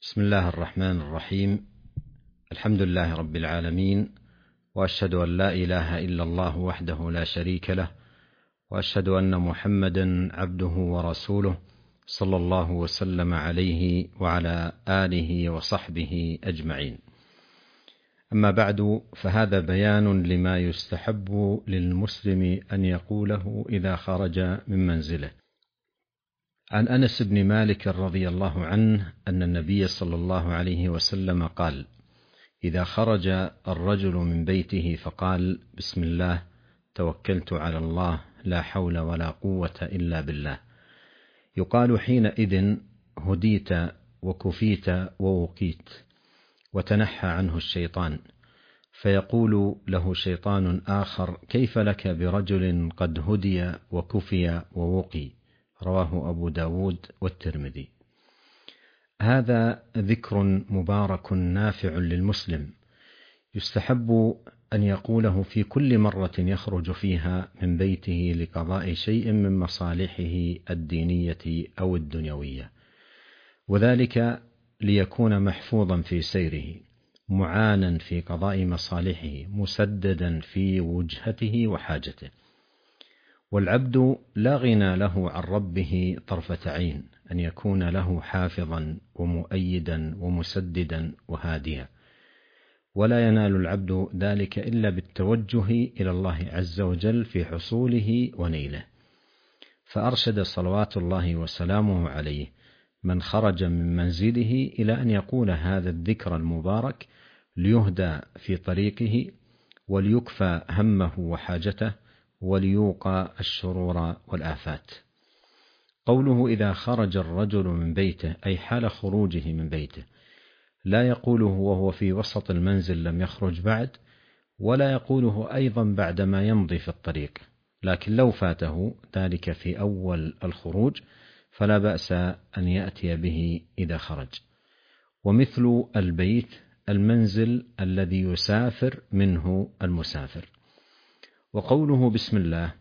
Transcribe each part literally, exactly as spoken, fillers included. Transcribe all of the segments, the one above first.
بسم الله الرحمن الرحيم. الحمد لله رب العالمين، وأشهد أن لا إله إلا الله وحده لا شريك له، وأشهد أن محمدا عبده ورسوله صلى الله وسلم عليه وعلى آله وصحبه أجمعين. أما بعد، فهذا بيان لما يستحب للمسلم أن يقوله إذا خرج من منزله. عن أنس بن مالك رضي الله عنه أن النبي صلى الله عليه وسلم قال: إذا خرج الرجل من بيته فقال: بسم الله، توكلت على الله، لا حول ولا قوة إلا بالله، يقال حينئذ: هديت وكفيت ووقيت، وتنحى عنه الشيطان. فيقول له شيطان آخر: كيف لك برجل قد هدي وكفي ووقي؟ رواه أبو داود والترمذي. هذا ذكر مبارك نافع للمسلم، يستحب أن يقوله في كل مرة يخرج فيها من بيته لقضاء شيء من مصالحه الدينية أو الدنيوية، وذلك ليكون محفوظا في سيره، معانا في قضاء مصالحه، مسددا في وجهته وحاجته. والعبد لا غنى له عن ربه طرفة عين أن يكون له حافظا ومؤيدا ومسددا وهاديا، ولا ينال العبد ذلك إلا بالتوجه إلى الله عز وجل في حصوله ونيله. فأرشد صلوات الله وسلامه عليه من خرج من منزله إلى أن يقول هذا الذكر المبارك ليهدى في طريقه، وليكفى همه وحاجته، وليوقى الشرور والآفات. قوله إذا خرج الرجل من بيته أي حال خروجه من بيته، لا يقوله وهو في وسط المنزل لم يخرج بعد، ولا يقوله أيضا بعدما يمضي في الطريق، لكن لو فاته ذلك في أول الخروج فلا بأس أن يأتي به إذا خرج. ومثل البيت المنزل الذي يسافر منه المسافر. وقوله بسم الله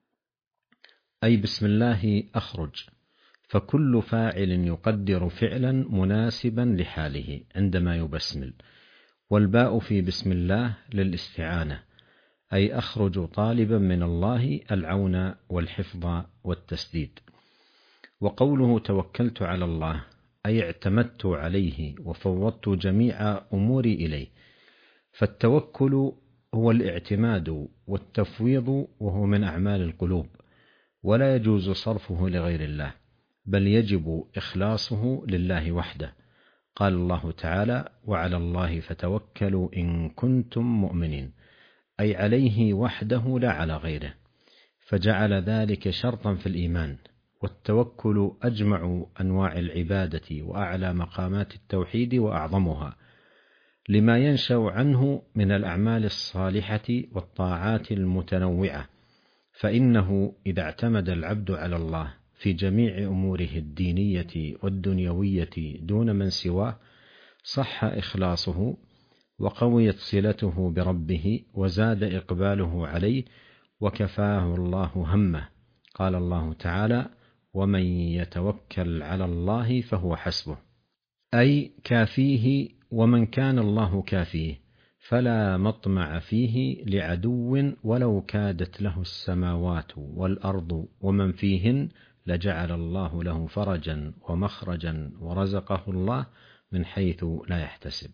أي بسم الله أخرج، فكل فاعل يقدر فعلا مناسبا لحاله عندما يبسمل، والباء في بسم الله للاستعانة، أي أخرج طالبا من الله العون والحفظ والتسديد. وقوله توكلت على الله أي اعتمدت عليه وفوضت جميع أموري إليه. فالتوكل هو الاعتماد والتفويض، وهو من أعمال القلوب، ولا يجوز صرفه لغير الله، بل يجب إخلاصه لله وحده. قال الله تعالى: وعلى الله فتوكلوا إن كنتم مؤمنين، أي عليه وحده لا على غيره، فجعل ذلك شرطا في الإيمان. والتوكل أجمع أنواع العبادة وأعلى مقامات التوحيد وأعظمها، لما ينشأ عنه من الأعمال الصالحة والطاعات المتنوعة. فإنه إذا اعتمد العبد على الله في جميع أموره الدينية والدنيوية دون من سواه، صح إخلاصه، وقويت صلته بربه، وزاد إقباله عليه، وكفاه الله همه. قال الله تعالى: ومن يتوكل على الله فهو حسبه، أي كافيه، ومن كان الله كافيه فلا مطمع فيه لعدو، ولو كادت له السماوات والأرض ومن فيهن لجعل الله له فرجا ومخرجا، ورزقه الله من حيث لا يحتسب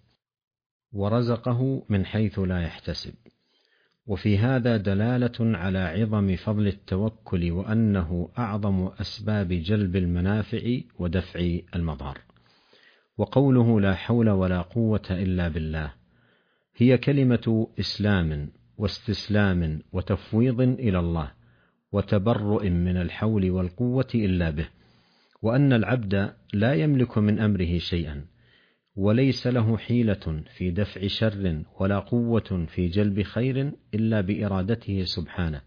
ورزقه من حيث لا يحتسب. وفي هذا دلالة على عظم فضل التوكل، وأنه أعظم أسباب جلب المنافع ودفع المضار. وقوله لا حول ولا قوة إلا بالله هي كلمة إسلام واستسلام وتفويض إلى الله، وتبرؤ من الحول والقوة إلا به، وأن العبد لا يملك من أمره شيئا، وليس له حيلة في دفع شر ولا قوة في جلب خير إلا بإرادته سبحانه.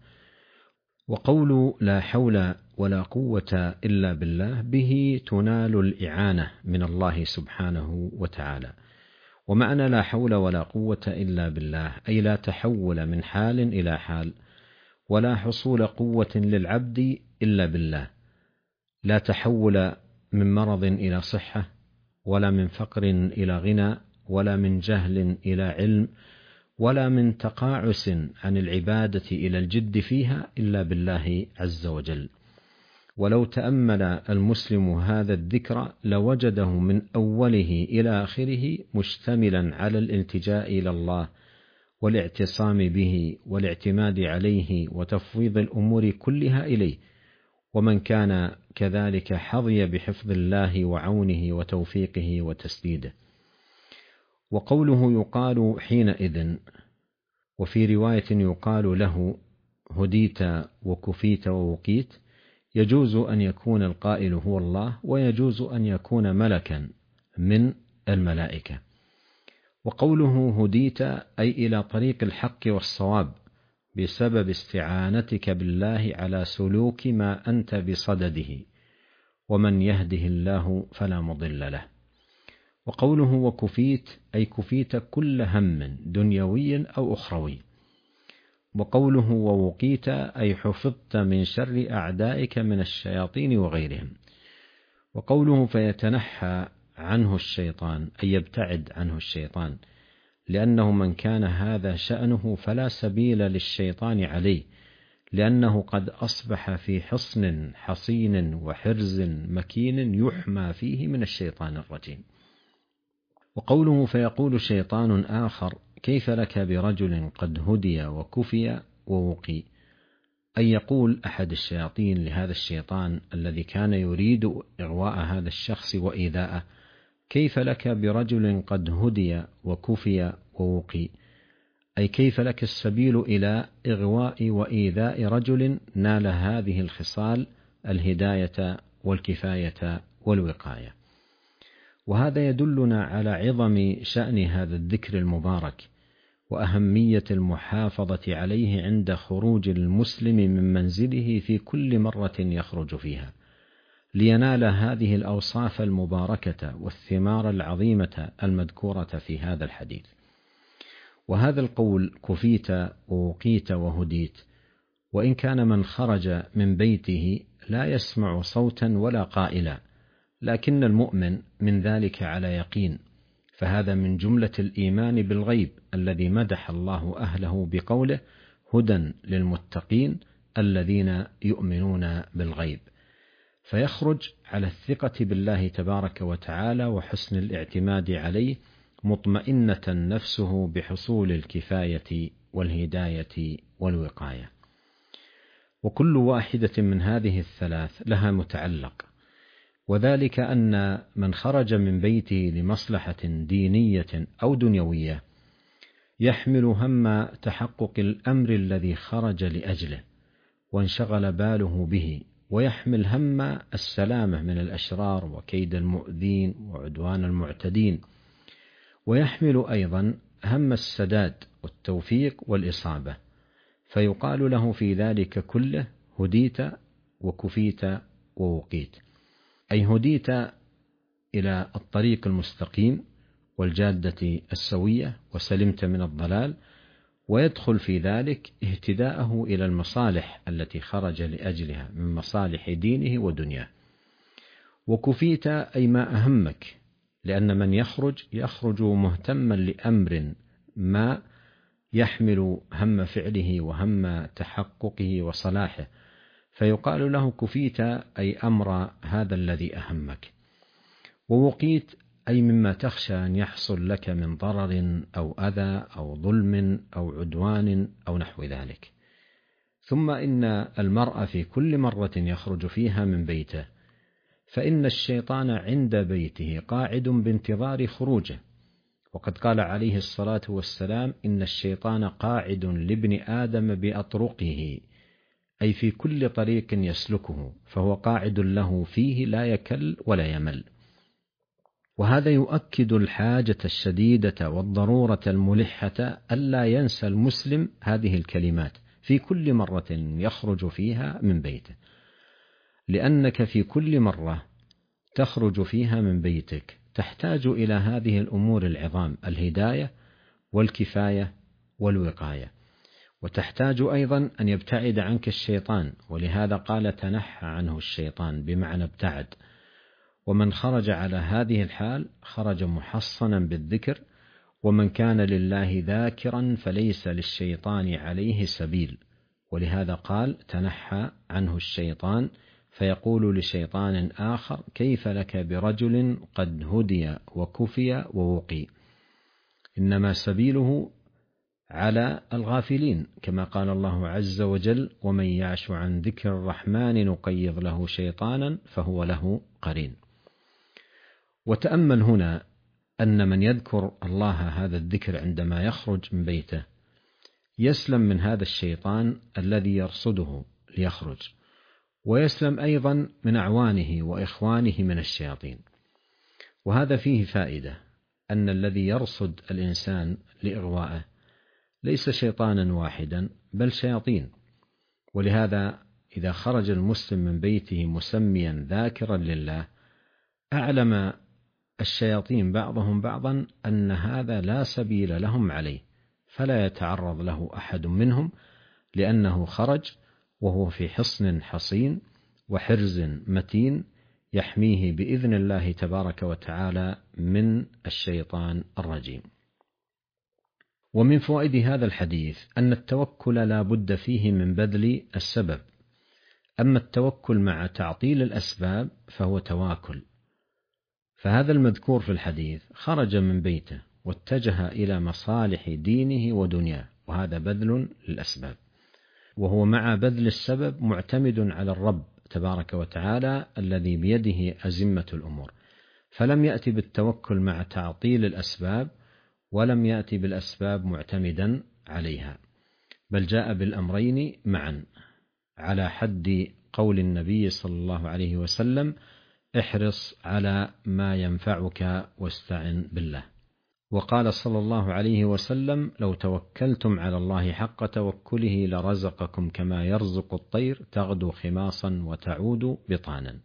وقول لا حول ولا قوة إلا بالله به تنال الإعانة من الله سبحانه وتعالى. ومعنى لا حول ولا قوة إلا بالله أي لا تحول من حال إلى حال، ولا حصول قوة للعبد إلا بالله، لا تحول من مرض إلى صحة، ولا من فقر إلى غنى، ولا من جهل إلى علم، ولا من تقاعس عن العبادة إلى الجد فيها إلا بالله عز وجل. ولو تأمل المسلم هذا الذكر لوجده من أوله إلى آخره مشتملا على الالتجاء إلى الله والاعتصام به والاعتماد عليه وتفويض الأمور كلها إليه. ومن كان كذلك حظي بحفظ الله وعونه وتوفيقه وتسديده. وقوله يقال حينئذ، وفي رواية يقال له هديت وكفيت ووقيت، يجوز أن يكون القائل هو الله، ويجوز أن يكون ملكا من الملائكة. وقوله هديت أي إلى طريق الحق والصواب بسبب استعانتك بالله على سلوك ما أنت بصدده، ومن يهده الله فلا مضل له. وقوله وكفيت أي كفيت كل هم دنيوي أو أخروي. وقوله ووقيت أي حفظت من شر أعدائك من الشياطين وغيرهم. وقوله فيتنحى عنه الشيطان أي يبتعد عنه الشيطان، لأنه من كان هذا شأنه فلا سبيل للشيطان عليه، لأنه قد أصبح في حصن حصين وحرز مكين يحمى فيه من الشيطان الرجيم. وقوله فيقول شيطان آخر كيف لك برجل قد هدي وكفي ووقي، أي يقول أحد الشياطين لهذا الشيطان الذي كان يريد إغواء هذا الشخص وإيذاءه، كيف لك برجل قد هدي وكفي ووقي، أي كيف لك السبيل إلى إغواء وإيذاء رجل نال هذه الخصال الهداية والكفاية والوقاية. وهذا يدلنا على عظم شأن هذا الذكر المبارك وأهمية المحافظة عليه عند خروج المسلم من منزله في كل مرة يخرج فيها، لينال هذه الأوصاف المباركة والثمار العظيمة المذكورة في هذا الحديث. وهذا القول كفيت ووقيت وهديت، وإن كان من خرج من بيته لا يسمع صوتا ولا قائلا، لكن المؤمن من ذلك على يقين، فهذا من جملة الإيمان بالغيب الذي مدح الله أهله بقوله هدى للمتقين الذين يؤمنون بالغيب، فيخرج على الثقة بالله تبارك وتعالى وحسن الاعتماد عليه، مطمئنة نفسه بحصول الكفاية والهداية والوقاية. وكل واحدة من هذه الثلاث لها متعلق، وذلك أن من خرج من بيته لمصلحة دينية أو دنيوية يحمل هم تحقق الأمر الذي خرج لأجله وانشغل باله به، ويحمل هم السلامة من الأشرار وكيد المؤذين وعدوان المعتدين، ويحمل أيضا هم السداد والتوفيق والإصابة، فيقال له في ذلك كله هديت وكفيت ووقيت، أي هديت إلى الطريق المستقيم والجادة السوية وسلمت من الضلال، ويدخل في ذلك اهتداءه إلى المصالح التي خرج لأجلها من مصالح دينه ودنياه. وكفيت أي ما أهمك، لأن من يخرج يخرج مهتما لأمر ما يحمل هم فعله وهم تحققه وصلاحه، فيقال له كفيت أي أمر هذا الذي أهمك. ووقيت أي مما تخشى أن يحصل لك من ضرر أو أذى أو ظلم أو عدوان أو نحو ذلك. ثم إن المرء في كل مرة يخرج فيها من بيته فإن الشيطان عند بيته قاعد بانتظار خروجه، وقد قال عليه الصلاة والسلام إن الشيطان قاعد لابن آدم بأطرقه، أي في كل طريق يسلكه فهو قاعد له فيه لا يكل ولا يمل. وهذا يؤكد الحاجة الشديدة والضرورة الملحة ألا ينسى المسلم هذه الكلمات في كل مرة يخرج فيها من بيته، لأنك في كل مرة تخرج فيها من بيتك تحتاج إلى هذه الأمور العظام: الهداية والكفاية والوقاية، وتحتاج أيضا أن يبتعد عنك الشيطان، ولهذا قال تنحى عنه الشيطان بمعنى ابتعد. ومن خرج على هذه الحال خرج محصنا بالذكر، ومن كان لله ذاكرا فليس للشيطان عليه سبيل، ولهذا قال تنحى عنه الشيطان فيقول لشيطان آخر كيف لك برجل قد هدي وكفي ووقي، إنما سبيله على الغافلين، كما قال الله عز وجل ومن يعش عن ذكر الرحمن نقيض له شيطانا فهو له قرين. وتأمل هنا أن من يذكر الله هذا الذكر عندما يخرج من بيته يسلم من هذا الشيطان الذي يرصده ليخرج، ويسلم أيضا من أعوانه وإخوانه من الشياطين. وهذا فيه فائدة أن الذي يرصد الإنسان لإغوائه ليس شيطانا واحدا بل شياطين، ولهذا إذا خرج المسلم من بيته مسميا ذاكرا لله أعلم الشياطين بعضهم بعضا أن هذا لا سبيل لهم عليه، فلا يتعرض له أحد منهم، لأنه خرج وهو في حصن حصين وحرز متين يحميه بإذن الله تبارك وتعالى من الشيطان الرجيم. ومن فوائد هذا الحديث أن التوكل لا بد فيه من بذل السبب، أما التوكل مع تعطيل الأسباب فهو تواكل. فهذا المذكور في الحديث خرج من بيته واتجه إلى مصالح دينه ودنياه، وهذا بذل للأسباب، وهو مع بذل السبب معتمد على الرب تبارك وتعالى الذي بيده أزمة الأمور، فلم يأتي بالتوكل مع تعطيل الأسباب، ولم يأتي بالأسباب معتمدا عليها، بل جاء بالأمرين معا، على حد قول النبي صلى الله عليه وسلم احرص على ما ينفعك واستعن بالله. وقال صلى الله عليه وسلم لو توكلتم على الله حق توكله لرزقكم كما يرزق الطير تغدو خماصا وتعود بطانا.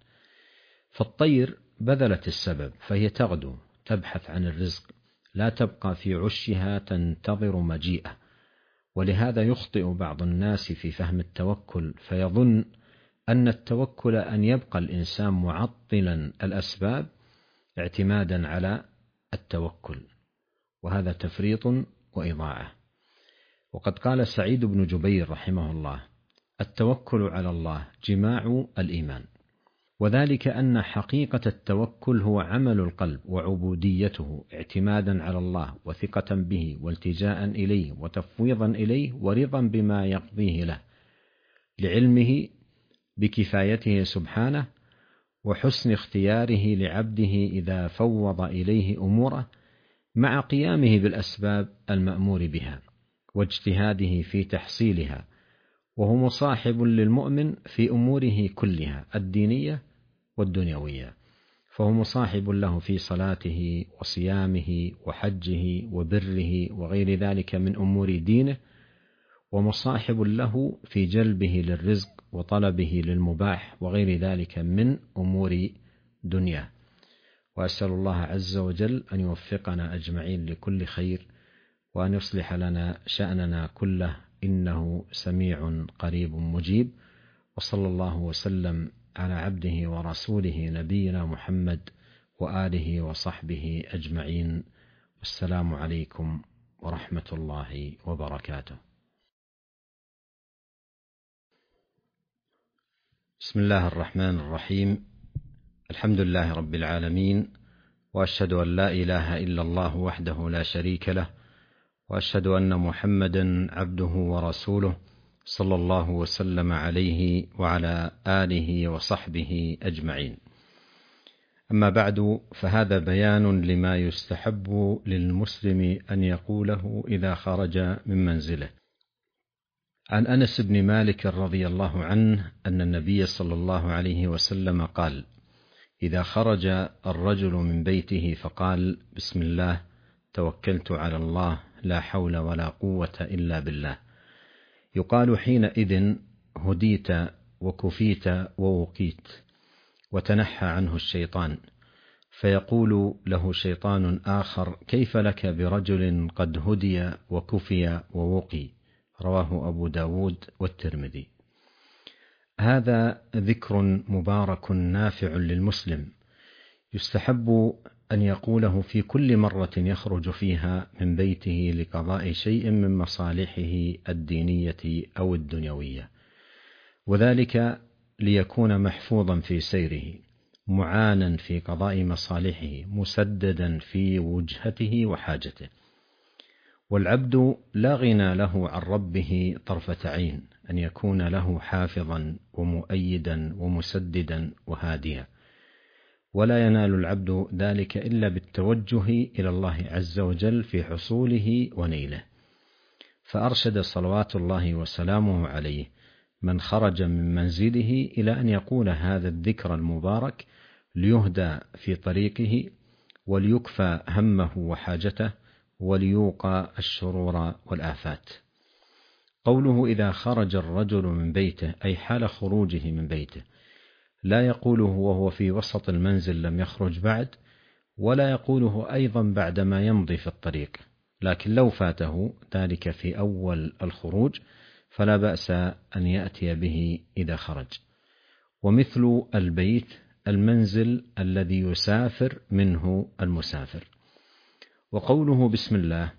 فالطير بذلت السبب فهي تغدو تبحث عن الرزق، لا تبقى في عشها تنتظر مجيئه. ولهذا يخطئ بعض الناس في فهم التوكل فيظن أن التوكل أن يبقى الإنسان معطلا الأسباب اعتمادا على التوكل، وهذا تفريط وإضاعة. وقد قال سعيد بن جبير رحمه الله التوكل على الله جماع الإيمان، وذلك أن حقيقة التوكل هو عمل القلب وعبوديته اعتمادا على الله وثقة به والتجاء إليه وتفويضا إليه ورضا بما يقضيه له، لعلمه بكفايته سبحانه وحسن اختياره لعبده إذا فوض إليه أموره، مع قيامه بالأسباب المأمور بها واجتهاده في تحصيلها، وهو مصاحب للمؤمن في أموره كلها الدينية والدنيوية، فهو مصاحب له في صلاته وصيامه وحجه وبره وغير ذلك من أمور دينه، ومصاحب له في جلبه للرزق وطلبه للمباح وغير ذلك من أمور دنياه. وأسأل الله عز وجل أن يوفقنا أجمعين لكل خير، وأن يصلح لنا شأننا كله، إنه سميع قريب مجيب. وصلى الله وسلم على عبده ورسوله نبينا محمد وآله وصحبه أجمعين، والسلام عليكم ورحمة الله وبركاته. بسم الله الرحمن الرحيم، الحمد لله رب العالمين، وأشهد أن لا إله إلا الله وحده لا شريك له، وأشهد أن محمدا عبده ورسوله صلى الله وسلم عليه وعلى آله وصحبه أجمعين. أما بعد، فهذا بيان لما يستحب للمسلم أن يقوله إذا خرج من منزله. عن أنس بن مالك رضي الله عنه أن النبي صلى الله عليه وسلم قال: إذا خرج الرجل من بيته فقال بسم الله توكلت على الله لا حول ولا قوة إلا بالله، يقال حينئذ هديت وكفيت ووقيت، وتنحى عنه الشيطان، فيقول له شيطان آخر كيف لك برجل قد هدي وكفي ووقي، رواه أبو داود والترمذي. هذا ذكر مبارك نافع للمسلم يستحب أن يقوله في كل مرة يخرج فيها من بيته لقضاء شيء من مصالحه الدينية أو الدنيوية، وذلك ليكون محفوظا في سيره، معانا في قضاء مصالحه، مسددا في وجهته وحاجته. والعبد لا غنى له عن ربه طرفة عين أن يكون له حافظا ومؤيدا ومسددا وهاديا، ولا ينال العبد ذلك إلا بالتوجه إلى الله عز وجل في حصوله ونيله. فأرشد صلوات الله وسلامه عليه من خرج من منزله إلى أن يقول هذا الذكر المبارك ليهدى في طريقه، وليكفى همه وحاجته، وليوقى الشرور والآفات. قوله إذا خرج الرجل من بيته أي حال خروجه من بيته، لا يقوله وهو في وسط المنزل لم يخرج بعد، ولا يقوله أيضا بعدما يمضي في الطريق، لكن لو فاته ذلك في أول الخروج فلا بأس أن يأتي به إذا خرج. ومثل البيت المنزل الذي يسافر منه المسافر. وقوله بسم الله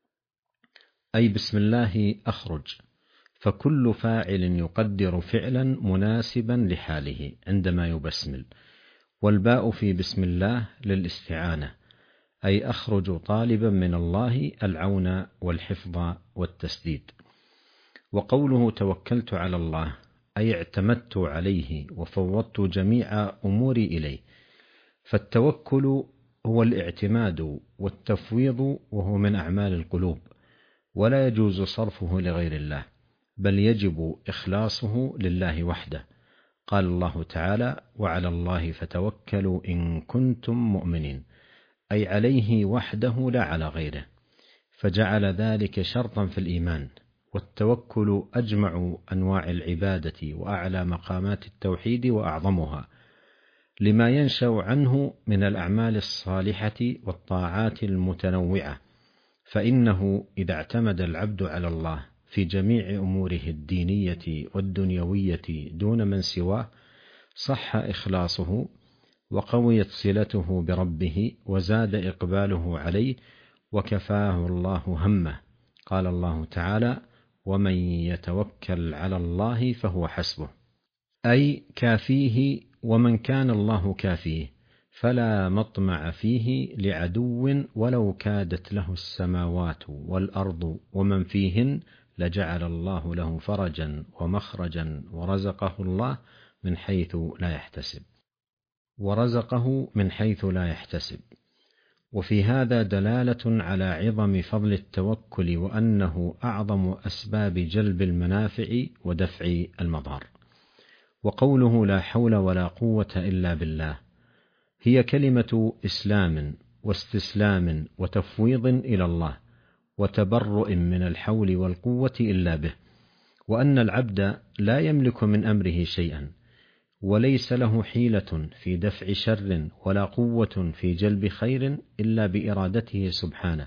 أي بسم الله أخرج، فكل فاعل يقدر فعلا مناسبا لحاله عندما يبسمل، والباء في بسم الله للاستعانة، أي أخرج طالبا من الله العون والحفظ والتسديد. وقوله توكلت على الله أي اعتمدت عليه وفوضت جميع أموري إليه. فالتوكل هو الاعتماد والتفويض، وهو من أعمال القلوب، ولا يجوز صرفه لغير الله، بل يجب إخلاصه لله وحده. قال الله تعالى وعلى الله فتوكلوا إن كنتم مؤمنين، أي عليه وحده لا على غيره، فجعل ذلك شرطا في الإيمان. والتوكل أجمع أنواع العبادة وأعلى مقامات التوحيد وأعظمها، لما ينشأ عنه من الأعمال الصالحة والطاعات المتنوعة. فإنه إذا اعتمد العبد على الله في جميع أموره الدينية والدنيوية دون من سواه، صح إخلاصه، وقويت صلته بربه، وزاد إقباله عليه، وكفاه الله همه. قال الله تعالى ومن يتوكل على الله فهو حسبه، أي كافيه، ومن كان الله كافيه فلا مطمع فيه لعدو ولو كادت له السماوات والأرض ومن فيهن لجعل الله له فرجا ومخرجا ورزقه الله من حيث لا يحتسب ورزقه من حيث لا يحتسب. وفي هذا دلالة على عظم فضل التوكل، وأنه أعظم أسباب جلب المنافع ودفع المضار. وقوله لا حول ولا قوة إلا بالله هي كلمة إسلام واستسلام وتفويض إلى الله، وتبرؤ من الحول والقوة إلا به، وأن العبد لا يملك من أمره شيئا، وليس له حيلة في دفع شر ولا قوة في جلب خير إلا بإرادته سبحانه.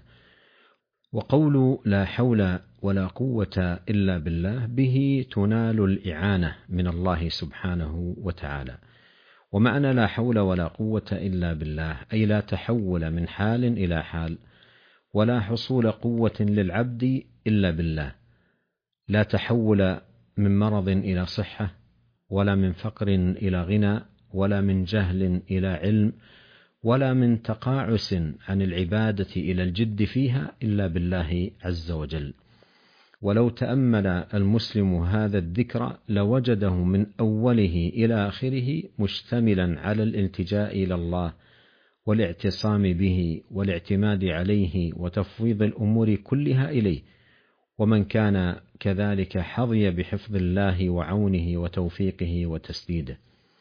وقول لا حول ولا قوة إلا بالله به تنال الإعانة من الله سبحانه وتعالى. ومعنى لا حول ولا قوة إلا بالله أي لا تحول من حال إلى حال، ولا حصول قوة للعبد إلا بالله، لا تحول من مرض إلى صحة، ولا من فقر إلى غنى، ولا من جهل إلى علم، ولا من تقاعس عن العبادة إلى الجد فيها إلا بالله عز وجل. ولو تأمل المسلم هذا الذكر لوجده من أوله إلى آخره مشتملا على الالتجاء إلى الله والاعتصام به والاعتماد عليه وتفويض الأمور كلها إليه. ومن كان كذلك حظي بحفظ الله وعونه وتوفيقه وتسديده.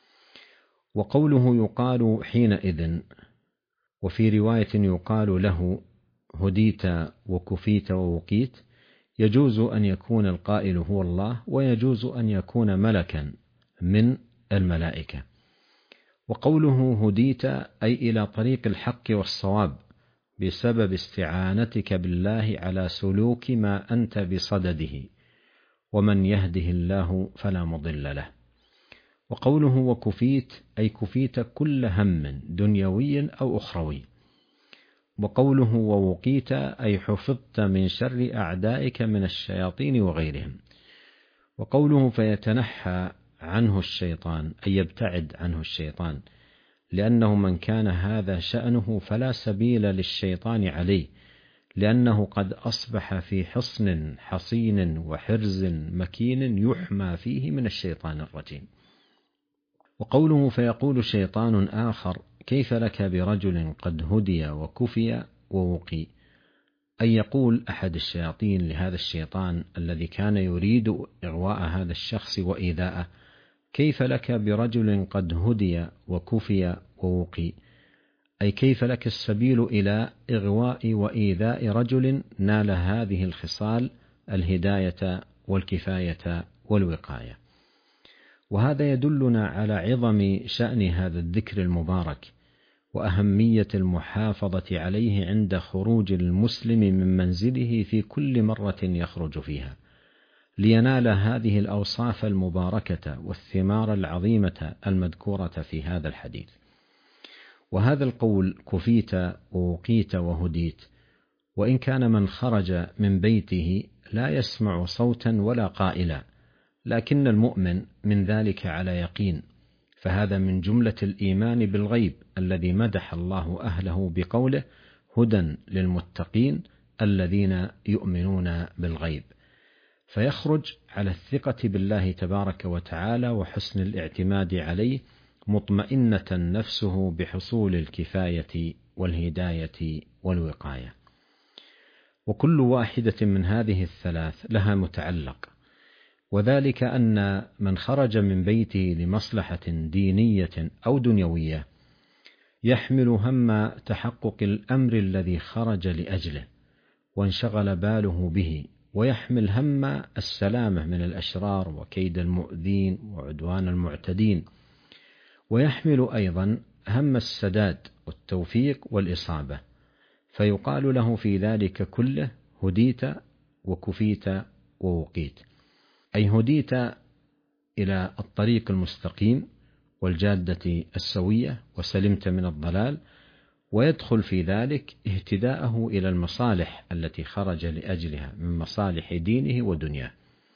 وقوله يقال حينئذ، وفي رواية يقال له هديت وكفيت ووقيت، يجوز أن يكون القائل هو الله، ويجوز أن يكون ملكا من الملائكة. وقوله هديت أي إلى طريق الحق والصواب بسبب استعانتك بالله على سلوك ما أنت بصدده، ومن يهده الله فلا مضل له. وقوله وكفيت أي كفيت كل هم دنيوي أو أخروي. وقوله ووقيت أي حفظت من شر أعدائك من الشياطين وغيرهم. وقوله فيتنحى عنه الشيطان أي يبتعد عنه الشيطان، لأنه من كان هذا شأنه فلا سبيل للشيطان عليه، لأنه قد أصبح في حصن حصين وحرز مكين يحمى فيه من الشيطان الرجيم. وقوله فيقول شيطان آخر كيف لك برجل قد هدي وكفي ووقي، أي يقول أحد الشياطين لهذا الشيطان الذي كان يريد إغواء هذا الشخص وإيذاءه كيف لك برجل قد هدي وكفي ووقي، أي كيف لك السبيل إلى إغواء وإيذاء رجل نال هذه الخصال الهداية والكفاية والوقاية. وهذا يدلنا على عظم شأن هذا الذكر المبارك وأهمية المحافظة عليه عند خروج المسلم من منزله في كل مرة يخرج فيها، لينال هذه الأوصاف المباركة والثمار العظيمة المذكورة في هذا الحديث. وهذا القول كفيت ووقيت وهديت، وإن كان من خرج من بيته لا يسمع صوتا ولا قائلا، لكن المؤمن من ذلك على يقين، فهذا من جملة الإيمان بالغيب الذي مدح الله أهله بقوله هدى للمتقين الذين يؤمنون بالغيب، فيخرج على الثقة بالله تبارك وتعالى وحسن الاعتماد عليه مطمئنة نفسه بحصول الكفاية والهداية والوقاية. وكل واحدة من هذه الثلاث لها متعلق، وذلك أن من خرج من بيته لمصلحة دينية أو دنيوية يحمل هم تحقق الأمر الذي خرج لأجله وانشغل باله به، ويحمل هم السلامة من الأشرار وكيد المؤذين وعدوان المعتدين، ويحمل أيضا هم السداد والتوفيق والإصابة، فيقال له في ذلك كله هديت وكفيت ووقيت، أي هديت إلى الطريق المستقيم والجادة السوية وسلمت من الضلال، ويدخل في ذلك اهتداءه إلى المصالح التي خرج لأجلها من مصالح دينه ودنياه.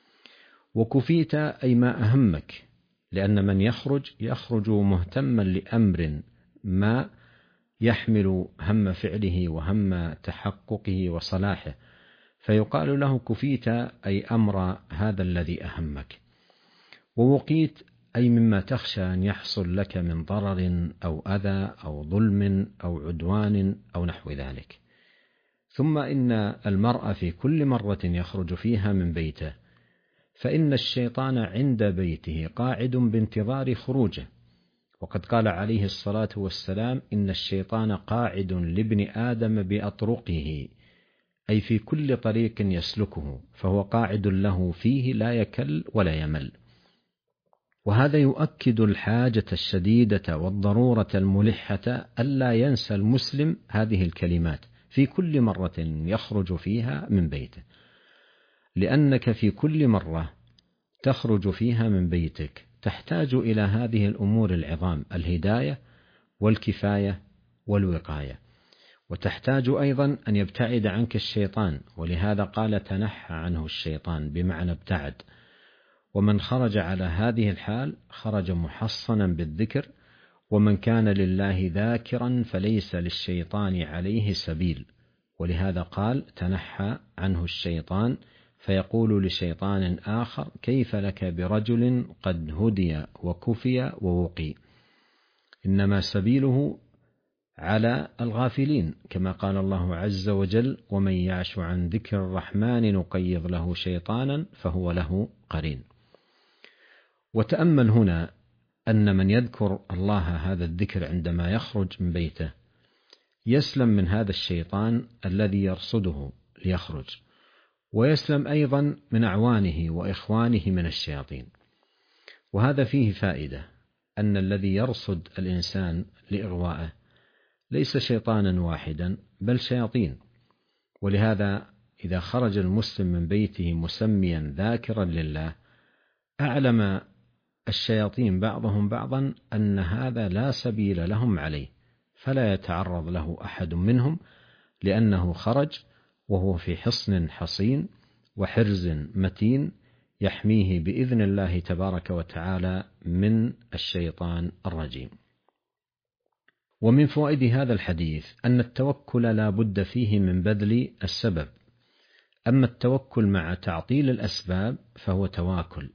وكفيت أي ما أهمك، لأن من يخرج يخرج مهتما لأمر ما يحمل هم فعله وهم تحققه وصلاحه، فيقال له كفيت أي أمر هذا الذي أهمك. ووقيت أي مما تخشى أن يحصل لك من ضرر أو أذى أو ظلم أو عدوان أو نحو ذلك. ثم إن المرء في كل مرة يخرج فيها من بيته فإن الشيطان عند بيته قاعد بانتظار خروجه، وقد قال عليه الصلاة والسلام إن الشيطان قاعد لابن آدم بأطرقه، أي في كل طريق يسلكه فهو قاعد له فيه لا يكل ولا يمل. وهذا يؤكد الحاجة الشديدة والضرورة الملحة ألا ينسى المسلم هذه الكلمات في كل مرة يخرج فيها من بيته، لأنك في كل مرة تخرج فيها من بيتك تحتاج إلى هذه الأمور العظام: الهداية والكفاية والوقاية، وتحتاج أيضا أن يبتعد عنك الشيطان، ولهذا قال تنحى عنه الشيطان بمعنى ابتعد. ومن خرج على هذه الحال خرج محصنا بالذكر، ومن كان لله ذاكرا فليس للشيطان عليه سبيل، ولهذا قال تنحى عنه الشيطان، فيقول لشيطان آخر كيف لك برجل قد هدي وكفي ووقي، إنما سبيله على الغافلين، كما قال الله عز وجل ومن يعش عن ذكر الرحمن نقيض له شيطانا فهو له قرين. وتأمل هنا أن من يذكر الله هذا الذكر عندما يخرج من بيته يسلم من هذا الشيطان الذي يرصده ليخرج، ويسلم أيضا من أعوانه وإخوانه من الشياطين. وهذا فيه فائدة، أن الذي يرصد الإنسان لإغوائه ليس شيطانا واحدا بل شياطين، ولهذا إذا خرج المسلم من بيته مسميا ذاكرا لله أعلم الشياطين بعضهم بعضا أن هذا لا سبيل لهم عليه، فلا يتعرض له أحد منهم، لأنه خرج وهو في حصن حصين وحرز متين يحميه بإذن الله تبارك وتعالى من الشيطان الرجيم. ومن فوائد هذا الحديث أن التوكل لا بد فيه من بذل السبب، أما التوكل مع تعطيل الأسباب فهو تواكل.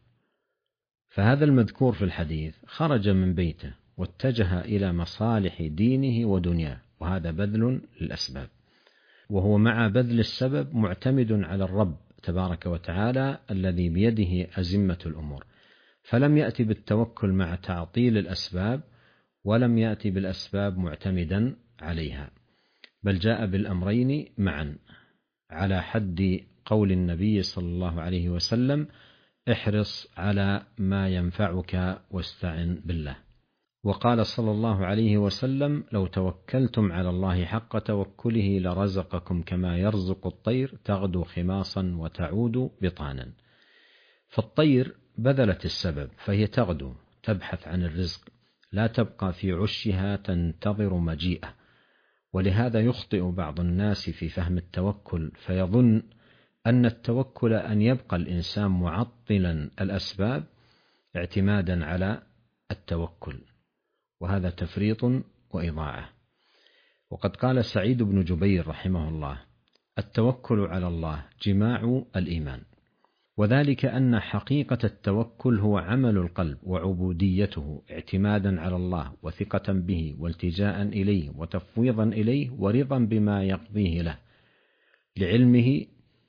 فهذا المذكور في الحديث خرج من بيته واتجه إلى مصالح دينه ودنياه، وهذا بذل للأسباب، وهو مع بذل السبب معتمد على الرب تبارك وتعالى الذي بيده أزمة الأمور، فلم يأتي بالتوكل مع تعطيل الأسباب، ولم يأتي بالأسباب معتمدا عليها، بل جاء بالأمرين معا، على حد قول النبي صلى الله عليه وسلم: احرص على ما ينفعك واستعن بالله. وقال صلى الله عليه وسلم: لو توكلتم على الله حق توكله لرزقكم كما يرزق الطير تغدو خماصا وتعود بطانا. فالطير بذلت السبب، فهي تغدو تبحث عن الرزق، لا تبقى في عشها تنتظر مجيئه. ولهذا يخطئ بعض الناس في فهم التوكل، فيظن أن التوكل أن يبقى الإنسان معطلا الأسباب اعتمادا على التوكل، وهذا تفريط وإضاعة. وقد قال سعيد بن جبير رحمه الله: التوكل على الله جماع الإيمان، وذلك أن حقيقة التوكل هو عمل القلب وعبوديته اعتمادا على الله وثقة به والتجاء إليه وتفويضا إليه ورضا بما يقضيه له، لعلمه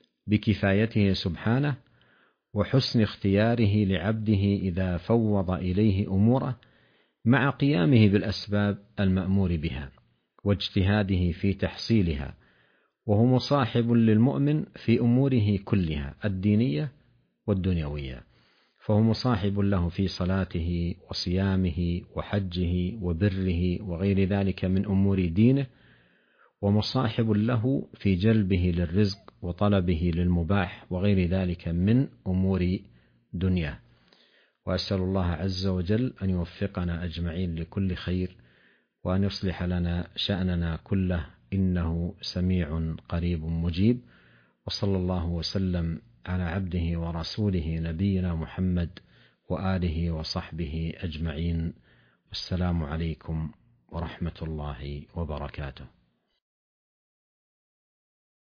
بكفايته سبحانه وحسن اختياره لعبده إذا فوض إليه أموره، مع قيامه بالأسباب المأمور بها واجتهاده في تحصيلها. وهو مصاحب للمؤمن في أموره كلها الدينية والدنيوية، فهو مصاحب له في صلاته وصيامه وحجه وبره وغير ذلك من أمور دينه، ومصاحب له في جلبه للرزق وطلبه للمباح وغير ذلك من أمور دنياه. وأسأل الله عز وجل أن يوفقنا أجمعين لكل خير، وأن يصلح لنا شأننا كله، إنه سميع قريب مجيب. وصلى الله وسلم على عبده ورسوله نبينا محمد وآله وصحبه أجمعين، والسلام عليكم ورحمة الله وبركاته.